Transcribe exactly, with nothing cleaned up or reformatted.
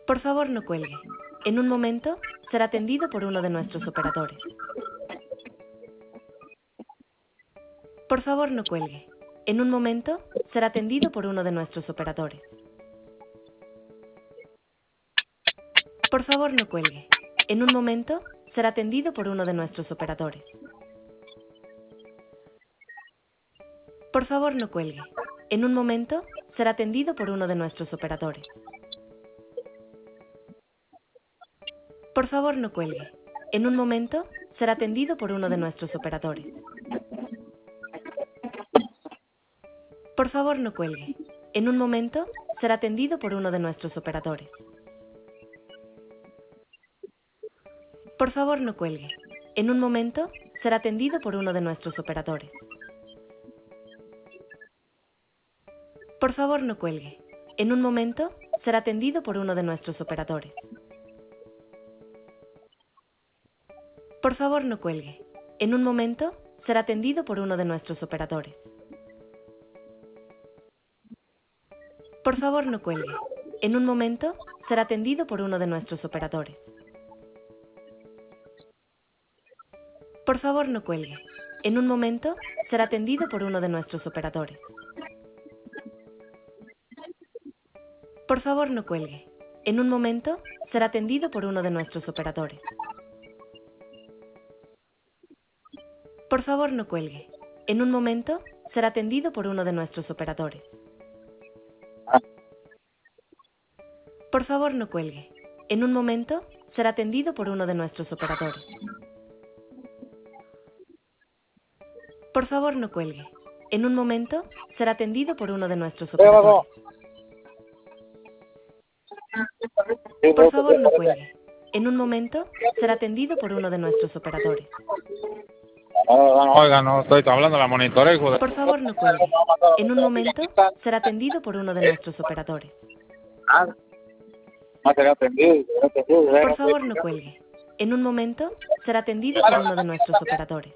Por favor, no cuelgue. En un momento, será atendido por uno de nuestros operadores. Por favor, no cuelgue. En un momento, será atendido por uno de nuestros operadores. Por favor, no cuelgue. En un momento, será atendido por uno de nuestros operadores. Por favor, no cuelgue. En un momento, será atendido por uno de nuestros operadores. Por favor, no cuelgue. En un momento, será atendido por uno de nuestros operadores. Por favor, no cuelgue. En un momento, será atendido por uno de nuestros operadores. Por favor, no cuelgue. En un momento, será atendido por uno de nuestros operadores. Por favor, no cuelgue. En un momento, será atendido por uno de nuestros operadores. Por favor, no cuelgue. En un momento, será atendido por uno de nuestros operadores. Por favor, no cuelgue. En un momento, será atendido por uno de nuestros operadores. Por favor, no cuelgue. En un momento, será atendido por uno de nuestros operadores. Por favor, no cuelgue. En un momento, será atendido por uno de nuestros operadores. Por favor, no cuelgue. En un momento, será atendido por uno de nuestros operadores. Por favor, no cuelgue. En un momento, será atendido por uno de nuestros operadores. Por favor, no cuelgue. En un momento, será atendido por uno de nuestros operadores. Por favor, no cuelgue. En un momento, será atendido por uno de nuestros operadores. Oiga, no estoy hablando, la monitoreo. Joder. Por favor, no cuelgue. En un momento, será atendido por uno de nuestros operadores. Por favor, no cuelgue. En un momento, será atendido por uno de nuestros operadores.